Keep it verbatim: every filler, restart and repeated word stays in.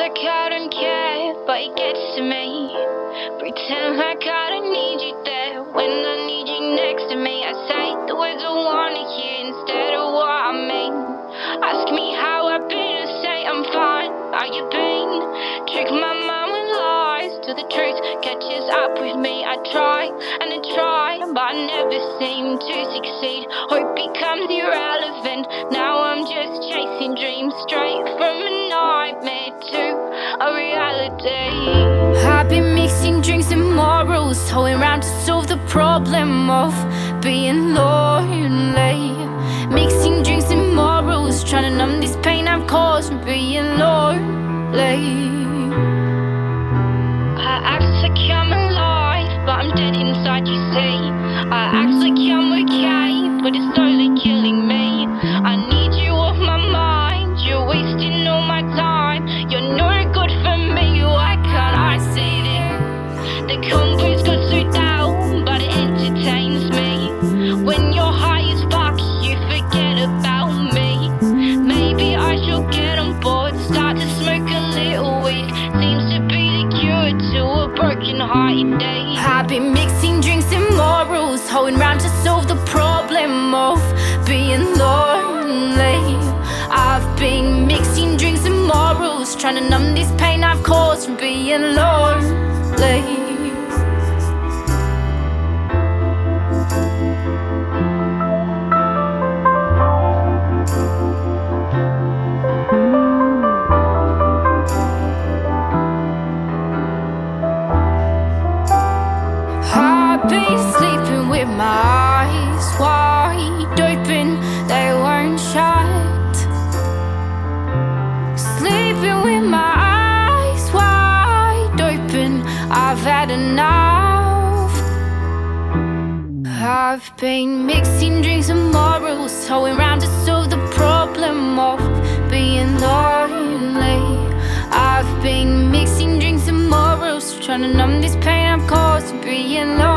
like I don't care, but it gets to me. Pretend like I don't need you there when I need you next to me. I say the words I wanna hear instead of what I mean. Ask me how I've been, I say I'm fine. How you been? Trick my mind with lies till the truth catches up with me. I try and I try, but I never seem to succeed. Hope becomes irrelevant. Now I'm just chasing dreams straight from a nightmare to a reality. I've been mixing drinks and morals, hoeing around to solve the problem of being lonely. Mixing drinks and morals, trying to numb this pain I've caused from being lonely. I act like I'm alive, but I'm dead inside, you see. I act like I'm okay, but it's slowly killing me. I need you off my mind, you're wasting all my time. You're no good for me, why can't I see this? The combo's got so down, but it entertains me. When you're high as fuck, you forget about me. Maybe I should get on board, start to smoke a little weed. Seems to be the cure to a broken hearted day. I've been mixing drinks and morals, hoeing round to solve the problem of being lonely. I've been mixing drinks and morals, trying to numb this pain I've caused from being lonely. I've been sleeping with my eyes wide open, they weren't shut. Sleeping with my eyes wide open, I've had enough. I've been mixing drinks and morals, hoeing around to solve the problem of being lonely. I've been mixing drinks and morals, trying to numb this pain I've caused from being lonely.